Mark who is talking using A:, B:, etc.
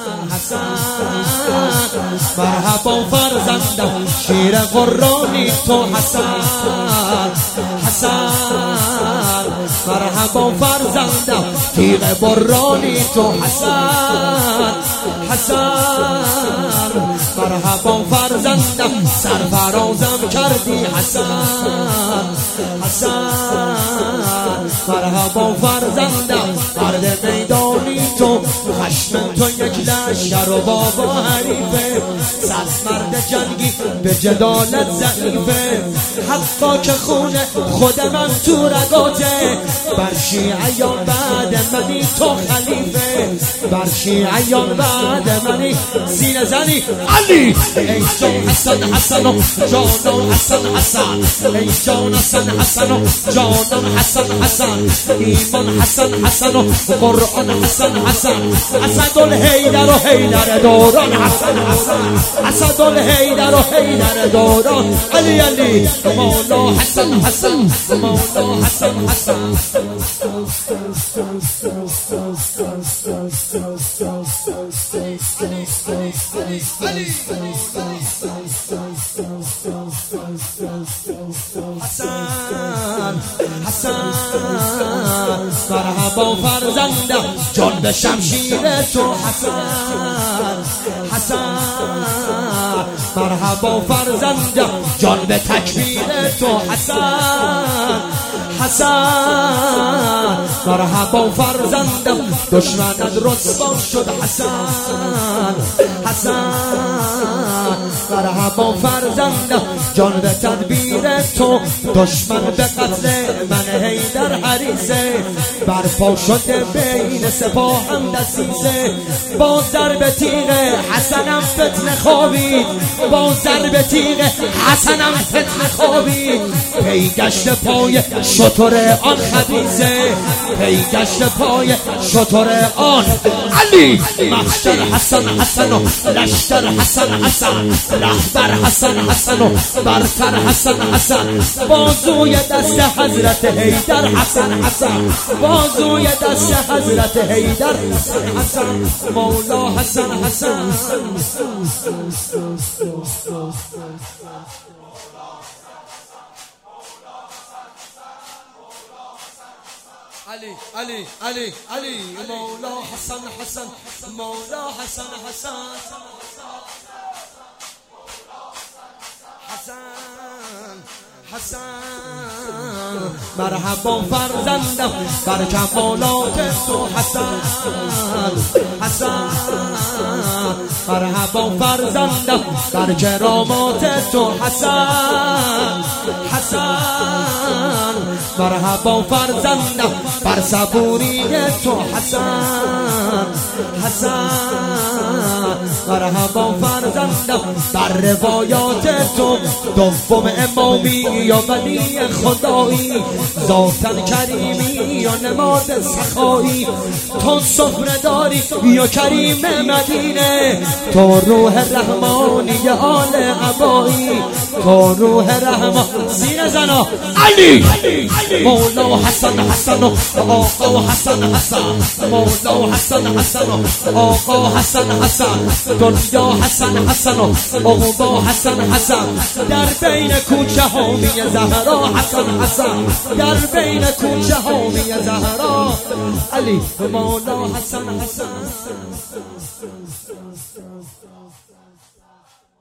A: حسن مرحبا فرزندم شیر قرآنی تو حسن حسن مرحبا فرزندم تیغ برانی تو حسن حسن مرحبا فرزندم سرفرازم کردی حسن حسن مرحبا فرزندم مرد میدانی تو خشم تو یک لشکر و بابا حریفه صد مرد جنگی به جدالت ضعیفه حقا که خون خود من تو رگاته بر شیعیان بعد منی تو خلیفه بر شیعیان بعد منی سینه زنی علی ای جان حسن حسن و جانم حسن حسن ای جان حسن حسن و جانم حسن حسن ایمان حسن حسن و قرآن حسن حسن اسدالحیدر و حیدر دوران حسن حسن اسدالحیدر و حیدر دوران علی علی مولا حسن حسن مولا حسن حسن حسن حسن مرحبا فرزندم جان به شمشیر تو حسن حسن مرحبا فرزندم جان به تکبیر تو حسن حسن مرحبا فرزندم دشمنت رسوا شد حسن حسن مرحبا فرزندم جان به تدبیر تو دشمن به قتل من حیدر حریصه برپا شده بین سپاهم دسیسه با ضرب تیغ حسنم فتنه خوابید با ضرب تیغ حسنم فتنه خوابید پیگشت پای شتر آن خبیثه پیگشت پای شتر آن علی محشر حسن حسن و لشکر حسن حسن رهبر حسن حسن و برتر حسن حسن بازوی دست حضرت حیدر حسن حسن بازوی دست حضرت حیدر حسن حسن مولا حسن حسن علی علی علی علی مولا حسن حسن مولا حسن حسن حسن حسن مرحبا فرزندم بر کمالات تو حسن حسن مرحبا فرزندم بر کرامات تو حسن حسن مرحبا فرزندم بر صبوری تو حسن حسن مرحبا فرزندم بر روایات تو دوم امامی یا ولی خدایی ذاتن کریمی یا نماد سخایی تو سفره داری یا کریم مدینه تو روح رحمانی آل عبایی تو روح رحمان سینه زنا علی مولا حسن حسن و آقا حسن حسن مولا حسن حسن و آقا حسن حسن دنیا حسن حسن و عقبا حسن حسن در بین کوچه هامی زهرا حسن حسن در بین کوچه هامی زهرا علی مولا حسن حسن